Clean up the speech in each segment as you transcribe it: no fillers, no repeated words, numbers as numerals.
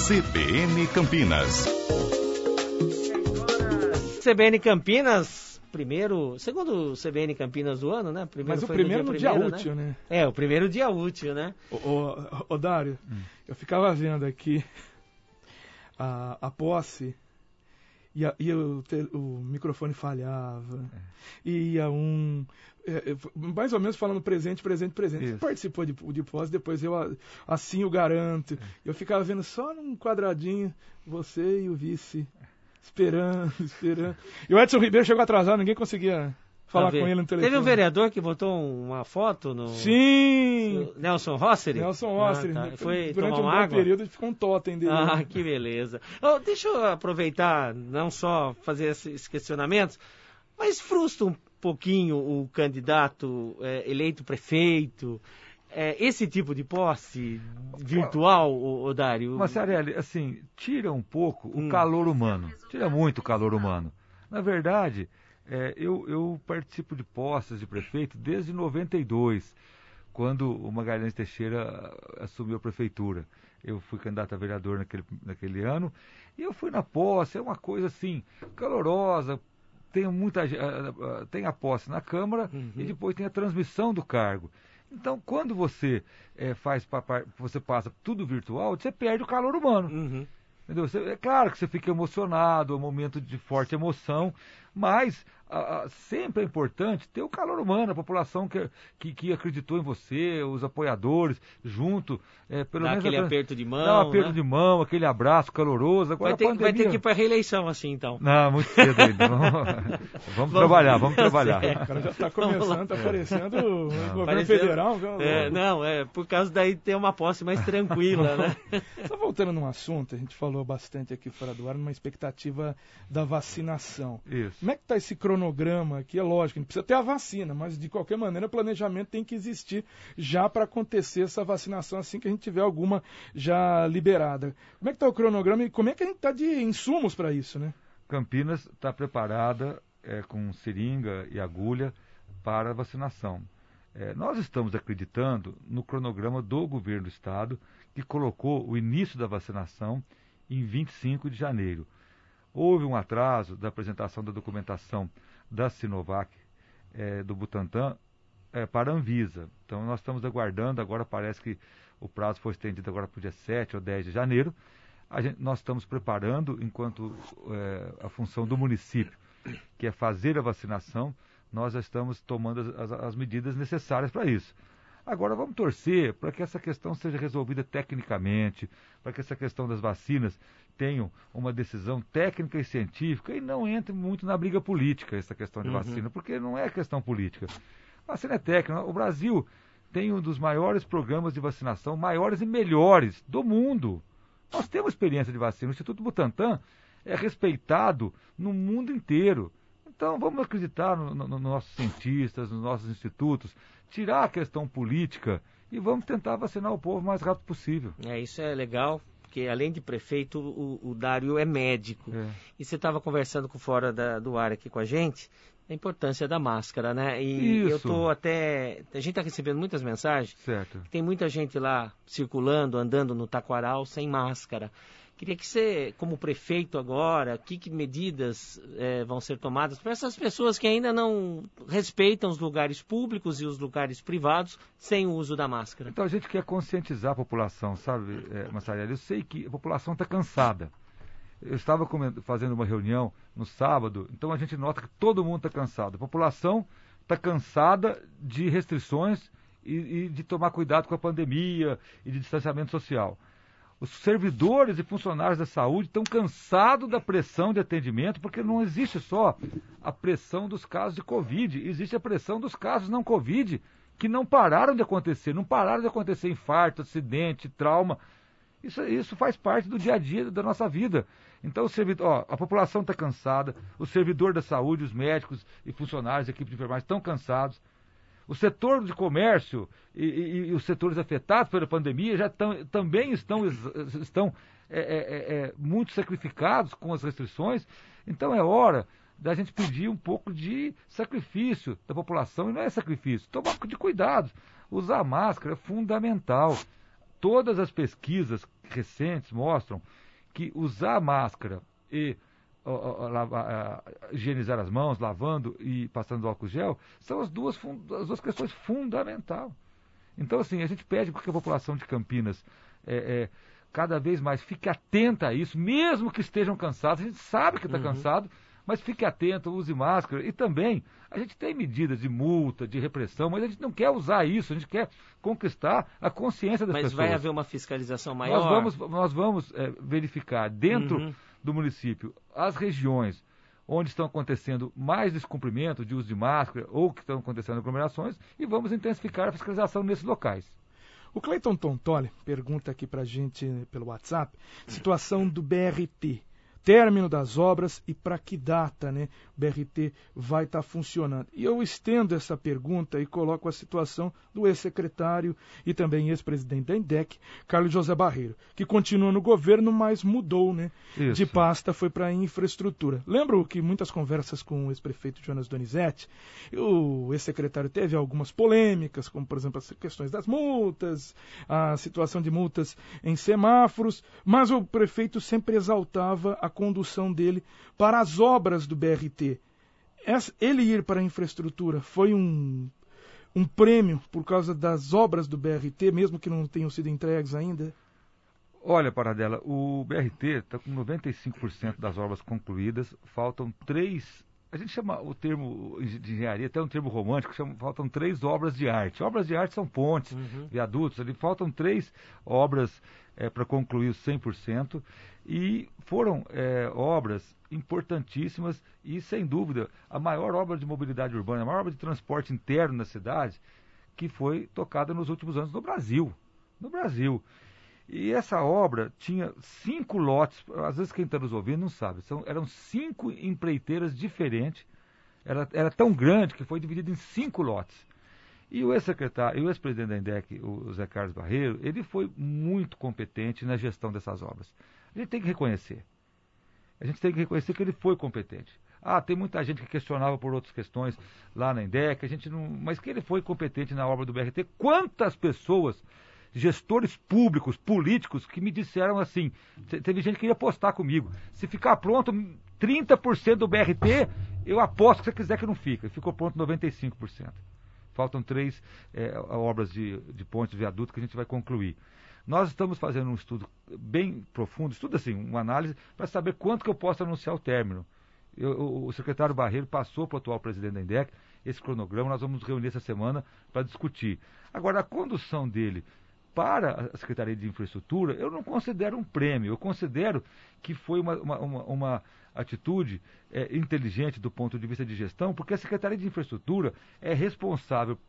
CBN Campinas. CBN Campinas, segundo CBN Campinas do ano, né? Mas o primeiro no dia útil, né? É, o primeiro dia útil, né? Ô Dário, eu ficava vendo aqui a posse e o microfone falhava, ia mais ou menos falando presente. Isso. Você participou de posse, depois eu assim eu garanto. Eu ficava vendo só num quadradinho você e o vice esperando. E o Edson Ribeiro chegou atrasado, ninguém conseguia falar com ele no telefone. Teve um vereador que botou uma foto no... Sim! Nelson Rosseri? Nelson Rosseri. Tá. Foi durante tomar um uma bom água? período ficou um totem dele. Ah, que beleza. Deixa eu aproveitar, não só fazer esses questionamentos, mas frustra um pouquinho o candidato eleito prefeito, esse tipo de posse virtual, Dário? Massarelli, assim, tira um pouco o calor humano, tira muito o calor humano. Na verdade, eu participo de posses de prefeito desde 92, quando o Magalhães Teixeira assumiu a prefeitura. Eu fui candidato a vereador naquele ano, e eu fui na posse, é uma coisa assim, calorosa. Tem a posse na Câmara e depois tem a transmissão do cargo. Então, quando você você passa tudo virtual, você perde o calor humano. Entendeu? É claro que você fica emocionado, é um momento de forte emoção, mas sempre é importante ter o calor humano, a população que acreditou em você, os apoiadores, junto. Pelo Dá menos aquele aperto de mão. Dá um aperto de mão, aquele abraço caloroso. Agora vai ter que ir para a reeleição assim, então. Não, muito cedo ainda. Vamos trabalhar. O cara já está começando, está parecendo o governo federal. Por causa daí ter uma posse mais tranquila, né? Só voltando num assunto, a gente falou bastante aqui fora do ar, numa expectativa da vacinação. Isso. Como é que está esse cronograma aqui? É lógico, a gente precisa ter a vacina, mas de qualquer maneira o planejamento tem que existir já para acontecer essa vacinação assim que a gente tiver alguma já liberada. Como é que está o cronograma e como é que a gente está de insumos para isso, né? Campinas está preparada com seringa e agulha para a vacinação. Nós estamos acreditando no cronograma do governo do estado, que colocou o início da vacinação em 25 de janeiro. Houve um atraso da apresentação da documentação da Sinovac, do Butantan, para a Anvisa. Então nós estamos aguardando, agora parece que o prazo foi estendido agora para o dia 7 ou 10 de janeiro. Nós estamos preparando, enquanto a função do município, que é fazer a vacinação, nós já estamos tomando as medidas necessárias para isso. Agora vamos torcer para que essa questão seja resolvida tecnicamente, para que essa questão das vacinas tenha uma decisão técnica e científica e não entre muito na briga política essa questão de vacina, porque não é questão política. Vacina é técnica. O Brasil tem um dos maiores programas de vacinação, maiores e melhores do mundo. Nós temos experiência de vacina. O Instituto Butantan é respeitado no mundo inteiro. Então vamos acreditar nos nossos cientistas, nos nossos institutos, tirar a questão política e vamos tentar vacinar o povo o mais rápido possível. Isso é legal, porque além de prefeito, o Dário é médico. E você estava conversando fora do ar aqui com a gente, a importância da máscara, né? E Isso. a gente está recebendo muitas mensagens. Certo. Tem muita gente lá circulando, andando no taquaral sem máscara. Queria que você, como prefeito agora, que medidas vão ser tomadas para essas pessoas que ainda não respeitam os lugares públicos e os lugares privados sem o uso da máscara? Então a gente quer conscientizar a população, sabe, Massarelli? Eu sei que a população está cansada. Eu estava fazendo uma reunião no sábado, então a gente nota que todo mundo está cansado. A população está cansada de restrições e de tomar cuidado com a pandemia e de distanciamento social. Os servidores e funcionários da saúde estão cansados da pressão de atendimento, porque não existe só a pressão dos casos de Covid, existe a pressão dos casos não Covid, que não pararam de acontecer, infarto, acidente, trauma. Isso faz parte do dia a dia da nossa vida. Então a população está cansada, o servidor da saúde, os médicos e funcionários, a equipe de enfermagem estão cansados. O setor de comércio e os setores afetados pela pandemia também estão muito sacrificados com as restrições. Então é hora da gente pedir um pouco de sacrifício da população, e não é sacrifício, tomar de cuidados. Usar máscara é fundamental. todas as pesquisas recentes mostram que usar máscara e higienizar as mãos, lavando e passando álcool gel, são as duas questões fundamentais. Então, assim, a gente pede que a população de Campinas cada vez mais fique atenta a isso, mesmo que estejam cansados. A gente sabe que está cansado, mas fique atento, use máscara. E também, a gente tem medidas de multa, de repressão, mas a gente não quer usar isso, a gente quer conquistar a consciência das pessoas. Mas vai haver uma fiscalização maior? Nós vamos verificar dentro do município as regiões onde estão acontecendo mais descumprimento de uso de máscara ou que estão acontecendo aglomerações e vamos intensificar a fiscalização nesses locais. O Cleiton Tontoli pergunta aqui pra gente pelo WhatsApp, situação do BRT. Término das obras e para que data, né, o BRT vai estar funcionando. E eu estendo essa pergunta e coloco a situação do ex-secretário e também ex-presidente da INDEC, Carlos José Barreiro, que continua no governo, mas mudou, né, de pasta, foi para a infraestrutura. Lembro que muitas conversas com o ex-prefeito Jonas Donizete, o ex-secretário teve algumas polêmicas, como por exemplo as questões das multas, a situação de multas em semáforos, mas o prefeito sempre exaltava a condução dele para as obras do BRT. Ele ir para a infraestrutura foi um prêmio por causa das obras do BRT, mesmo que não tenham sido entregues ainda? Olha, Paradela, o BRT está com 95% das obras concluídas, faltam 3, a gente chama o termo de engenharia, até um termo romântico, faltam 3 obras de arte. Obras de arte são pontes, viadutos, ali faltam 3 obras para concluir os 100%, e foram obras importantíssimas e, sem dúvida, a maior obra de mobilidade urbana, a maior obra de transporte interno na cidade, que foi tocada nos últimos anos no Brasil. No Brasil. E essa obra tinha 5 lotes, às vezes quem está nos ouvindo não sabe, eram 5 empreiteiras diferentes, era tão grande que foi dividido em 5 lotes. E o ex-secretário, e o ex-presidente da INDEC, o Zé Carlos Barreiro, ele foi muito competente na gestão dessas obras. A gente tem que reconhecer. A gente tem que reconhecer que ele foi competente. Tem muita gente que questionava por outras questões lá na INDEC, mas que ele foi competente na obra do BRT. Quantas pessoas, gestores públicos, políticos, que me disseram assim, teve gente que ia apostar comigo, se ficar pronto 30% do BRT, eu aposto que você quiser que não fica. Ficou pronto 95%. Faltam 3 obras de pontes, de viaduto que a gente vai concluir. Nós estamos fazendo um estudo bem profundo, uma análise, para saber quanto que eu posso anunciar o término. O secretário Barreiro passou para o atual presidente da INDEC esse cronograma, nós vamos nos reunir essa semana para discutir. Agora, a condução dele para a Secretaria de Infraestrutura, eu não considero um prêmio, eu considero que foi uma atitude inteligente do ponto de vista de gestão, porque a Secretaria de Infraestrutura é responsável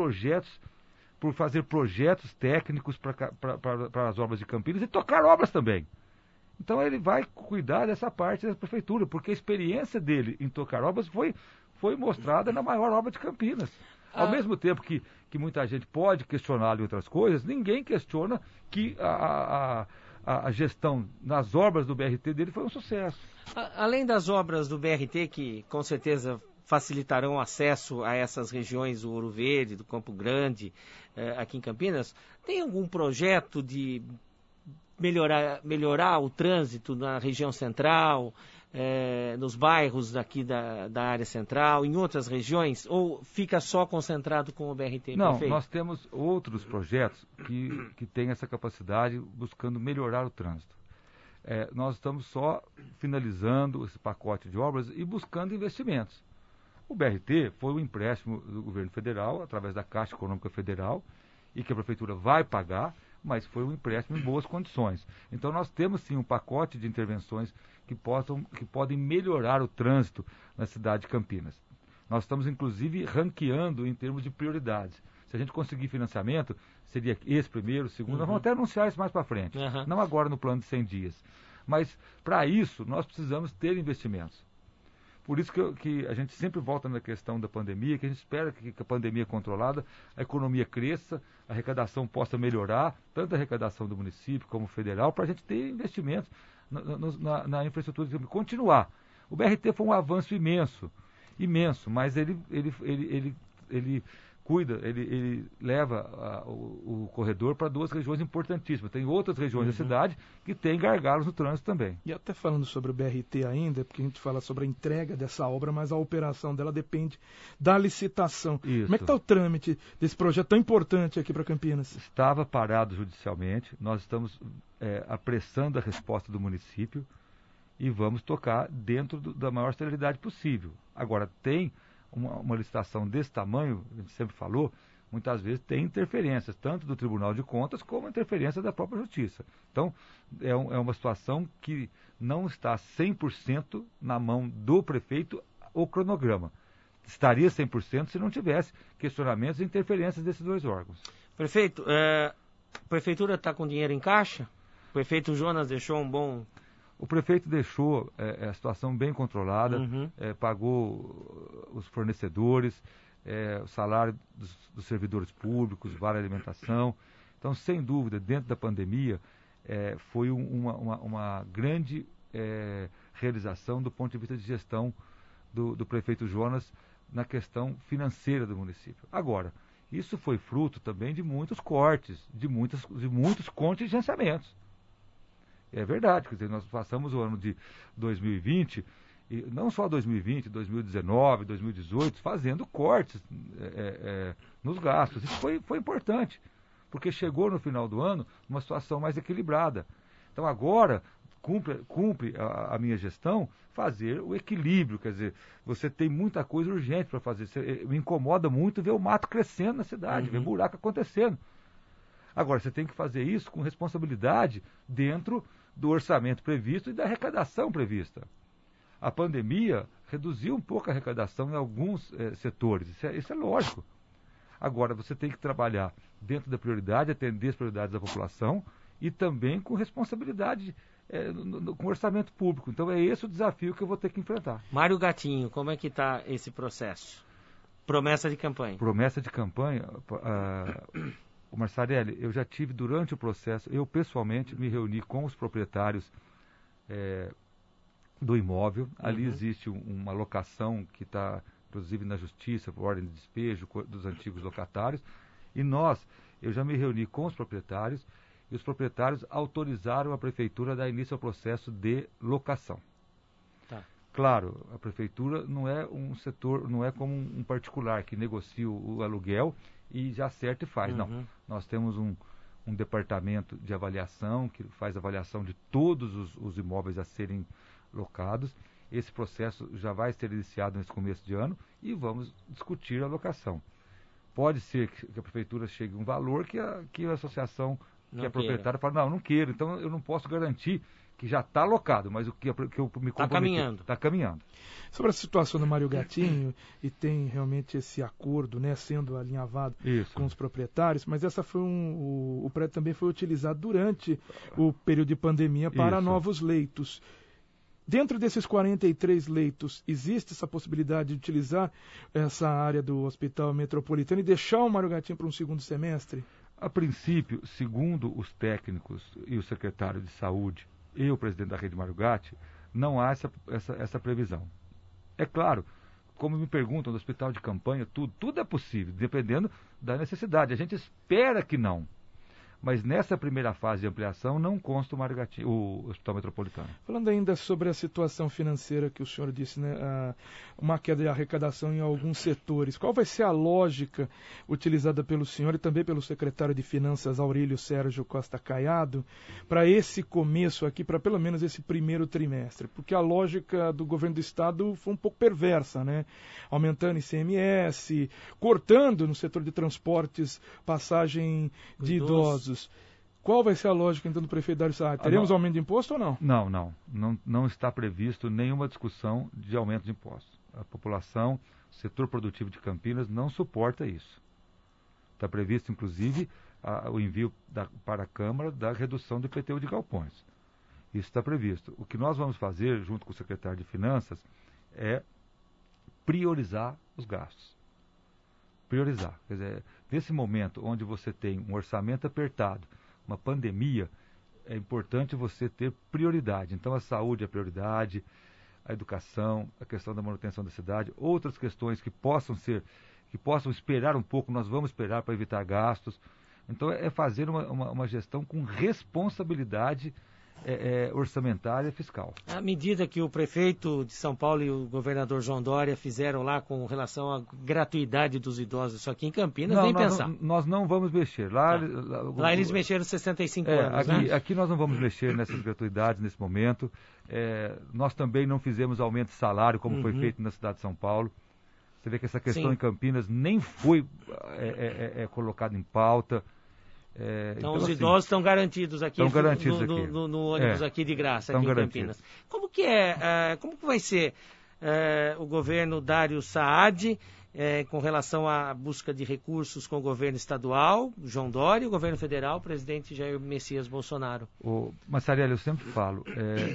por fazer projetos técnicos para as obras de Campinas e tocar obras também. Então ele vai cuidar dessa parte da prefeitura, porque a experiência dele em tocar obras foi mostrada na maior obra de Campinas. Ao mesmo tempo que muita gente pode questionar outras coisas, ninguém questiona que a gestão nas obras do BRT dele foi um sucesso. Além das obras do BRT, que com certeza facilitarão o acesso a essas regiões do Ouro Verde, do Campo Grande, aqui em Campinas, tem algum projeto de melhorar o trânsito na região central, nos bairros daqui da área central, em outras regiões, ou fica só concentrado com o BRT? Não, prefeito? Nós temos outros projetos que têm essa capacidade buscando melhorar o trânsito. Nós estamos só finalizando esse pacote de obras e buscando investimentos. O BRT foi um empréstimo do governo federal, através da Caixa Econômica Federal, e que a prefeitura vai pagar, mas foi um empréstimo em boas condições. Então nós temos sim um pacote de intervenções que podem melhorar o trânsito na cidade de Campinas. Nós estamos inclusive ranqueando em termos de prioridades. Se a gente conseguir financiamento, seria esse primeiro, segundo, nós vamos até anunciar isso mais para frente, não agora no plano de 100 dias. Mas para isso nós precisamos ter investimentos. Por isso que a gente sempre volta na questão da pandemia, que a gente espera que a pandemia controlada, a economia cresça, a arrecadação possa melhorar, tanto a arrecadação do município como federal, para a gente ter investimentos na infraestrutura de continuar. O BRT foi um avanço imenso, mas ele cuida, ele leva o corredor para 2 regiões importantíssimas. Tem outras regiões da cidade que têm gargalos no trânsito também. E até falando sobre o BRT ainda, porque a gente fala sobre a entrega dessa obra, mas a operação dela depende da licitação. Isso. Como é que está o trâmite desse projeto tão importante aqui para Campinas? Estava parado judicialmente, nós estamos apressando a resposta do município e vamos tocar dentro da maior celeridade possível. Agora, tem uma licitação desse tamanho, a gente sempre falou, muitas vezes tem interferências, tanto do Tribunal de Contas como interferência da própria Justiça. Então, é uma situação que não está 100% na mão do prefeito o cronograma. Estaria 100% se não tivesse questionamentos e interferências desses 2 órgãos. Prefeito, a prefeitura está com dinheiro em caixa? O prefeito Jonas deixou um bom... O prefeito deixou a situação bem controlada, pagou os fornecedores, o salário dos servidores públicos, vale alimentação. Então, sem dúvida, dentro da pandemia, foi uma grande realização do ponto de vista de gestão do prefeito Jonas na questão financeira do município. Agora, isso foi fruto também de muitos cortes, de muitos contingenciamentos. É verdade, quer dizer, nós passamos o ano de 2020, e não só 2020, 2019, 2018, fazendo cortes nos gastos. Isso foi importante, porque chegou no final do ano numa situação mais equilibrada. Então agora cumpre a minha gestão fazer o equilíbrio, quer dizer, você tem muita coisa urgente para fazer. Me incomoda muito ver o mato crescendo na cidade, ver buraco acontecendo. Agora, você tem que fazer isso com responsabilidade dentro do orçamento previsto e da arrecadação prevista. A pandemia reduziu um pouco a arrecadação em alguns setores, isso é lógico. Agora, você tem que trabalhar dentro da prioridade, atender as prioridades da população e também com responsabilidade com orçamento público. Então, é esse o desafio que eu vou ter que enfrentar. Mário Gatinho, como é que está esse processo? Promessa de campanha. Promessa de campanha... O Marçarelli, eu já tive durante o processo, eu pessoalmente me reuni com os proprietários do imóvel. Ali existe uma locação que está, inclusive, na justiça, por ordem de despejo dos antigos locatários. E eu já me reuni com os proprietários e os proprietários autorizaram a prefeitura a dar início ao processo de locação. Tá. Claro, a prefeitura não é um setor, não é como um particular que negocia o aluguel e já acerta e faz. Não, nós temos um departamento de avaliação que faz avaliação de todos os imóveis a serem locados. Esse processo já vai ser iniciado nesse começo de ano e vamos discutir a locação. Pode ser que a prefeitura chegue a um valor que a associação, que a proprietária fala, não quero, então eu não posso garantir que já está alocado, mas o que eu me comprometi está caminhando. Sobre a situação do Mário Gatinho, e tem realmente esse acordo, né, sendo alinhavado com os proprietários, mas essa foi o prédio também foi utilizado durante o período de pandemia para novos leitos. Dentro desses 43 leitos, existe essa possibilidade de utilizar essa área do Hospital Metropolitano e deixar o Mário Gatinho para um segundo semestre? A princípio, segundo os técnicos e o secretário de Saúde e o presidente da Rede Mário Gatti, não há essa previsão. É claro, como me perguntam do hospital de campanha, tudo é possível, dependendo da necessidade. A gente espera que não. Mas nessa primeira fase de ampliação não consta o Hospital Metropolitano. Falando ainda sobre a situação financeira que o senhor disse, né, uma queda de arrecadação em alguns setores, qual vai ser a lógica utilizada pelo senhor e também pelo secretário de Finanças, Aurélio Sérgio Costa Caiado, para esse começo aqui, para pelo menos esse primeiro trimestre? Porque a lógica do governo do estado foi um pouco perversa, né? Aumentando ICMS, cortando no setor de transportes passagem de idosos. Qual vai ser a lógica, então, do prefeito Dário Saad? Teremos aumento de imposto ou não? Não está previsto nenhuma discussão de aumento de impostos. A população, o setor produtivo de Campinas não suporta isso. Está previsto, inclusive, o envio para a Câmara da redução do IPTU de galpões. Isso está previsto. O que nós vamos fazer, junto com o secretário de Finanças, é priorizar os gastos. Priorizar. Quer dizer, nesse momento onde você tem um orçamento apertado, uma pandemia, é importante você ter prioridade. Então, a saúde é prioridade, a educação, a questão da manutenção da cidade, outras questões que possam ser, que possam esperar um pouco, nós vamos esperar para evitar gastos. Então é fazer uma gestão com responsabilidade orçamentária e fiscal. A medida que o prefeito de São Paulo e o governador João Dória fizeram lá com relação à gratuidade dos idosos, isso aqui em Campinas, nem pensar. Nós não vamos mexer. Lá eles mexeram 65 anos, aqui nós não vamos mexer nessas gratuidades nesse momento. Nós também não fizemos aumento de salário, como foi feito na cidade de São Paulo. Você vê que essa questão em Campinas nem foi colocada em pauta. Então os idosos estão garantidos aqui, no ônibus aqui de graça, aqui em Campinas. Como que vai ser o governo Dário Saad com relação à busca de recursos com o governo estadual, João Dória, e o governo federal, o presidente Jair Messias Bolsonaro? Massarelli, eu sempre falo,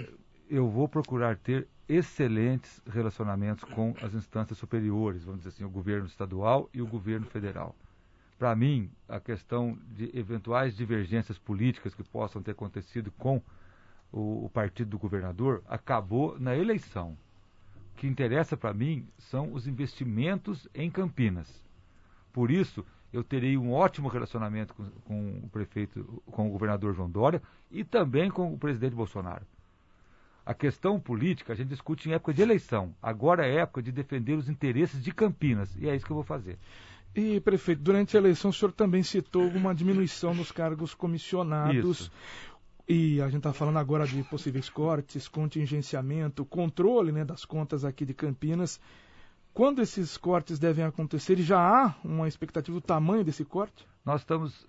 eu vou procurar ter excelentes relacionamentos com as instâncias superiores, vamos dizer assim, o governo estadual e o governo federal. Para mim, a questão de eventuais divergências políticas que possam ter acontecido com o partido do governador acabou na eleição. O que interessa para mim são os investimentos em Campinas. Por isso, eu terei um ótimo relacionamento com o prefeito, com o governador João Dória e também com o presidente Bolsonaro. A questão política a gente discute em época de eleição. Agora é época de defender os interesses de Campinas e é isso que eu vou fazer. E, prefeito, durante a eleição o senhor também citou uma diminuição nos cargos comissionados. Isso. E a gente está falando agora de possíveis cortes, contingenciamento, controle, né, das contas aqui de Campinas. Quando esses cortes devem acontecer? E já há uma expectativa do tamanho desse corte? Nós estamos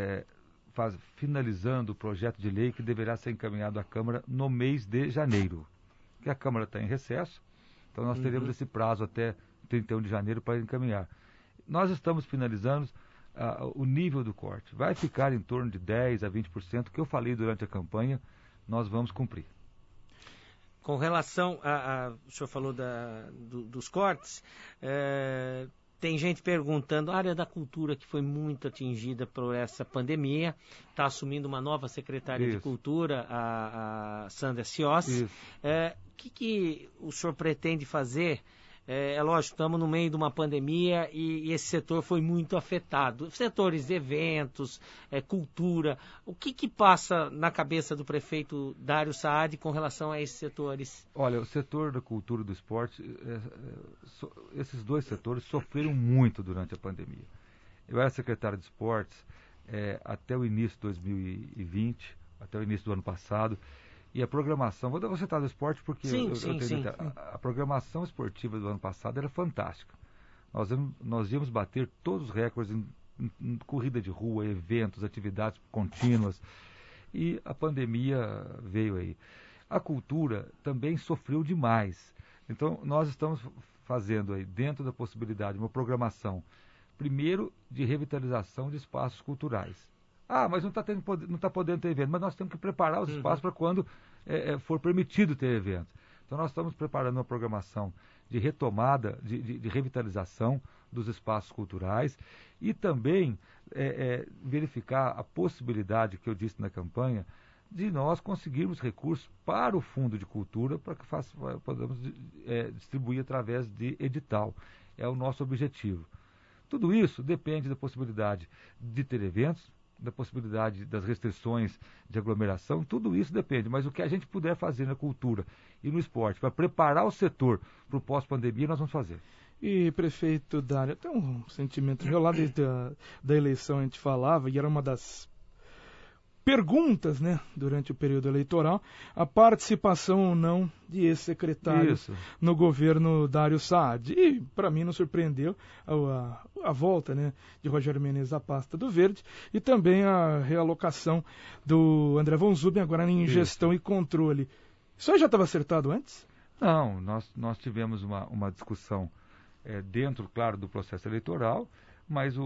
finalizando o projeto de lei que deverá ser encaminhado à Câmara no mês de janeiro. Que a Câmara está em recesso, então nós teremos esse prazo até 31 de janeiro para encaminhar. Nós estamos finalizando o nível do corte. Vai ficar em torno de 10% a 20%, que eu falei durante a campanha, nós vamos cumprir. Com relação o senhor falou dos cortes, tem gente perguntando, a área da cultura que foi muito atingida por essa pandemia, está assumindo uma nova secretária de cultura, a Sandra Ciossi. O que o senhor pretende fazer? É lógico, estamos no meio de uma pandemia e esse setor foi muito afetado. Setores de eventos, cultura. O que passa na cabeça do prefeito Dário Saad com relação a esses setores? Olha, o setor da cultura e do esporte, esses dois setores sofreram muito durante a pandemia. Eu era secretário de esportes até o início de 2020, até o início do ano passado. E a programação, vou citar do esporte porque a programação esportiva do ano passado era fantástica. Nós íamos bater todos os recordes em corrida de rua, eventos, atividades contínuas. E a pandemia veio aí. A cultura também sofreu demais. Então, nós estamos fazendo aí, dentro da possibilidade, uma programação, primeiro, de revitalização de espaços culturais. Mas não está podendo ter evento, mas nós temos que preparar os espaços para quando for permitido ter evento. Então nós estamos preparando uma programação de retomada, de revitalização dos espaços culturais e também verificar a possibilidade, que eu disse na campanha, de nós conseguirmos recursos para o Fundo de Cultura para que podamos distribuir através de edital. É o nosso objetivo. Tudo isso depende da possibilidade de ter eventos, da possibilidade das restrições de aglomeração, tudo isso depende, mas o que a gente puder fazer na cultura e no esporte para preparar o setor para o pós-pandemia, nós vamos fazer. E, prefeito Dário, tem um sentimento meu lá desde da eleição a gente falava, e era uma das perguntas, né, durante o período eleitoral, a participação ou não de ex-secretários no governo Dário Saad. E, para mim, não surpreendeu a volta, né, de Rogério Menezes à pasta do Verde e também a realocação do André Von Zubin agora em gestão e controle. Isso aí já estava acertado antes? Não, nós tivemos uma discussão dentro, claro, do processo eleitoral, mas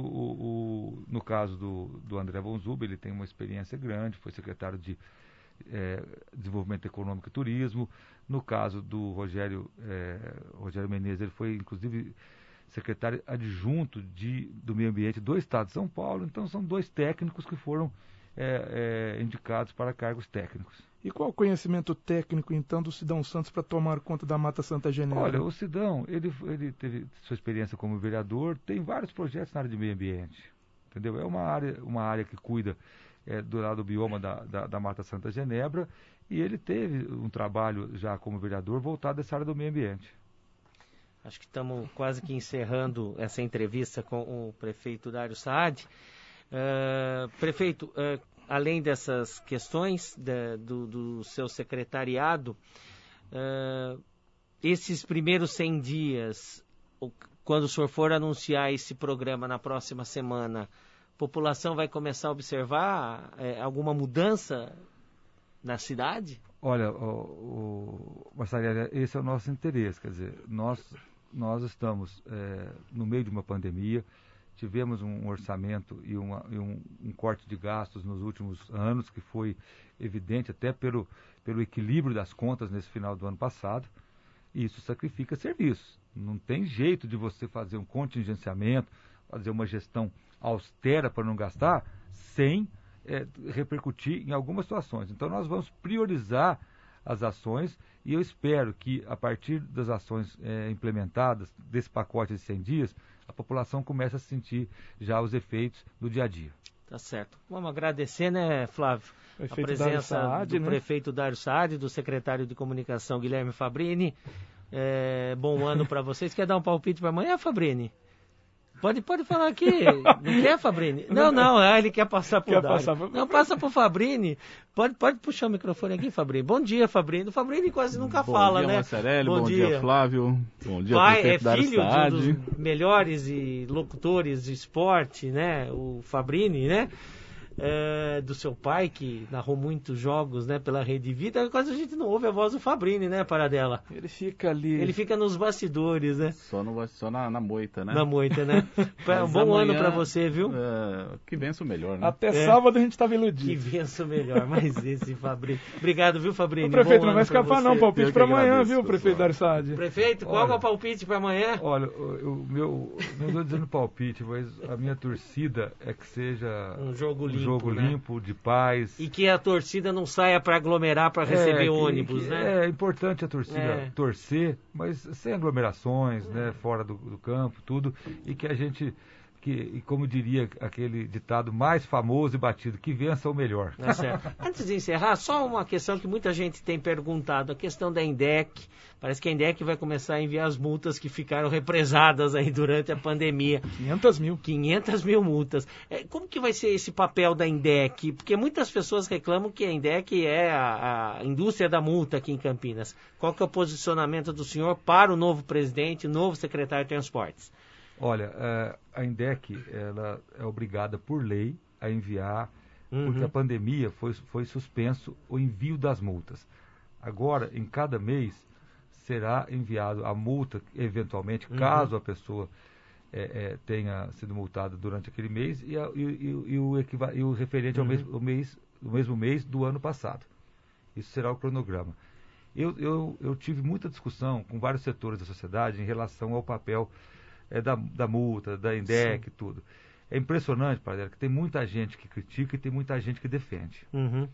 no caso do André Von Zubin, ele tem uma experiência grande, foi secretário de Desenvolvimento Econômico e Turismo. No caso do Rogério Menezes, ele foi, inclusive, secretário adjunto do Meio Ambiente do Estado de São Paulo. Então, são dois técnicos que foram indicados para cargos técnicos. E qual o conhecimento técnico, então, do Sidão Santos para tomar conta da Mata Santa Genebra? Olha, o Sidão, ele teve sua experiência como vereador, tem vários projetos na área de meio ambiente, entendeu? É uma área que cuida do lado do bioma da Mata Santa Genebra, e ele teve um trabalho já como vereador voltado a essa área do meio ambiente. Acho que estamos quase que encerrando essa entrevista com o prefeito Dário Saad. Prefeito, além dessas questões do seu secretariado, esses primeiros 100 dias, quando o senhor for anunciar esse programa na próxima semana, a população vai começar a observar alguma mudança na cidade? Olha, Marcelo, esse é o nosso interesse, quer dizer, nós estamos no meio de uma pandemia, tivemos um orçamento e um corte de gastos nos últimos anos, que foi evidente até pelo equilíbrio das contas nesse final do ano passado, e isso sacrifica serviços. Não tem jeito de você fazer um contingenciamento, fazer uma gestão austera para não gastar, sem repercutir em algumas situações. Então nós vamos priorizar as ações, e eu espero que, a partir das ações implementadas desse pacote de 100 dias, a população comece a sentir já os efeitos do dia a dia. Tá certo. Vamos agradecer, né, Flávio? Prefeito a presença Saad, do prefeito Dário Saad, do secretário de Comunicação Guilherme Fabrini. Bom ano para vocês. Quer dar um palpite para amanhã, Fabrini? Pode falar aqui. Não quer, Fabrini? Não, ele quer passar por Dário. Não, passa por Fabrini. Pode puxar o microfone aqui, Fabrini. Bom dia, Fabrini. O Fabrini quase nunca fala, né? Marcelo, bom dia, Flávio. Bom dia, prefeito Dário filho Saad. de um dos melhores locutores de esporte, né? O Fabrini, né? Do seu pai, que narrou muitos jogos, né, pela Rede Vida. Quase a gente não ouve a voz do Fabrini, né, Paradela? Ele fica ali. Ele fica nos bastidores, né? Só na moita, né? Na moita, né? Um bom ano pra você, viu? Que vença o melhor, né? Até sábado a gente estava iludido. Que vença o melhor, mas esse Fabrini. Obrigado, viu, Fabrini? O prefeito, bom não vai escapar não, palpite para amanhã, agradeço, viu, prefeito Dário Saad? Prefeito, qual é o palpite para amanhã? Olha, não estou dizendo palpite, mas a minha torcida é que seja um jogo limpo, de paz. E que a torcida não saia para aglomerar para receber ônibus, né? É importante a torcida torcer, mas sem aglomerações, né, fora do campo, tudo, e que a gente, como diria aquele ditado mais famoso e batido, que vença o melhor. É certo. Antes de encerrar, só uma questão que muita gente tem perguntado, a questão da INDEC. Parece que a INDEC vai começar a enviar as multas que ficaram represadas aí durante a pandemia. 500 mil multas. Como que vai ser esse papel da INDEC? Porque muitas pessoas reclamam que a INDEC é a indústria da multa aqui em Campinas. Qual que é o posicionamento do senhor para o novo presidente, novo secretário de Transportes? Olha, a INDEC, ela é obrigada por lei a enviar, porque a pandemia foi suspenso o envio das multas. Agora, em cada mês, será enviado a multa, eventualmente, caso a pessoa tenha sido multada durante aquele mês, e o referente ao mesmo mês do ano passado. Isso será o cronograma. Eu tive muita discussão com vários setores da sociedade em relação ao papel da multa, da INDEC e tudo. É impressionante, Paradela, que tem muita gente que critica e tem muita gente que defende.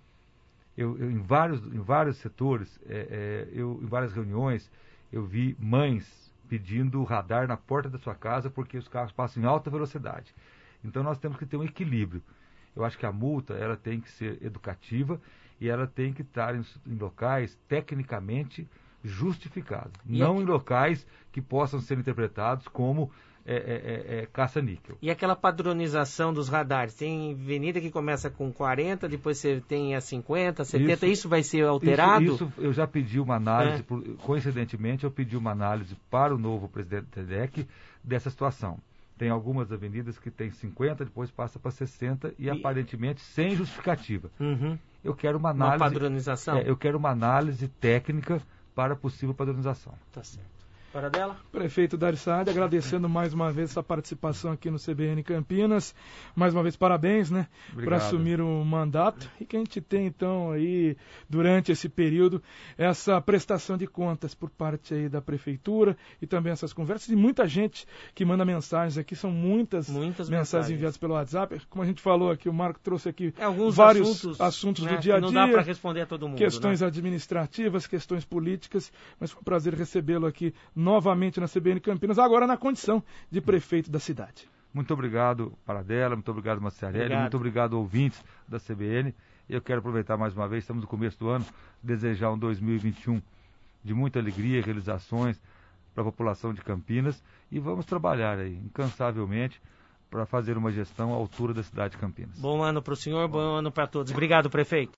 Em vários setores, em várias reuniões, eu vi mães pedindo radar na porta da sua casa porque os carros passam em alta velocidade. Então nós temos que ter um equilíbrio. Eu acho que a multa ela tem que ser educativa e ela tem que estar em locais tecnicamente justificados. Não em locais que possam ser interpretados como caça-níquel. E aquela padronização dos radares? Tem avenida que começa com 40, depois você tem a 50, 70, isso vai ser alterado? Isso eu já pedi uma análise, coincidentemente eu pedi uma análise para o novo presidente da INDEC dessa situação. Tem algumas avenidas que tem 50, depois passa para 60 e aparentemente sem justificativa. Eu quero uma análise... Uma padronização? Eu quero uma análise técnica para possível padronização. Tá certo. Paradela? Prefeito Dario Saad, agradecendo mais uma vez essa participação aqui no CBN Campinas. Mais uma vez, parabéns, né? Por assumir o mandato. E que a gente tem, então, aí, durante esse período, essa prestação de contas por parte aí da Prefeitura e também essas conversas. E muita gente que manda mensagens aqui, são muitas mensagens enviadas pelo WhatsApp. Como a gente falou aqui, o Marco trouxe aqui vários assuntos né, do dia a dia. Não dá para responder a todo mundo. Questões administrativas, questões políticas. Mas foi um prazer recebê-lo aqui novamente na CBN Campinas, agora na condição de prefeito da cidade. Muito obrigado, Paradela, muito obrigado, Maciarelli, muito obrigado, ouvintes da CBN. Eu quero aproveitar mais uma vez, estamos no começo do ano, desejar um 2021 de muita alegria e realizações para a população de Campinas e vamos trabalhar aí incansavelmente para fazer uma gestão à altura da cidade de Campinas. Bom ano para o senhor, bom ano para todos. Obrigado, prefeito.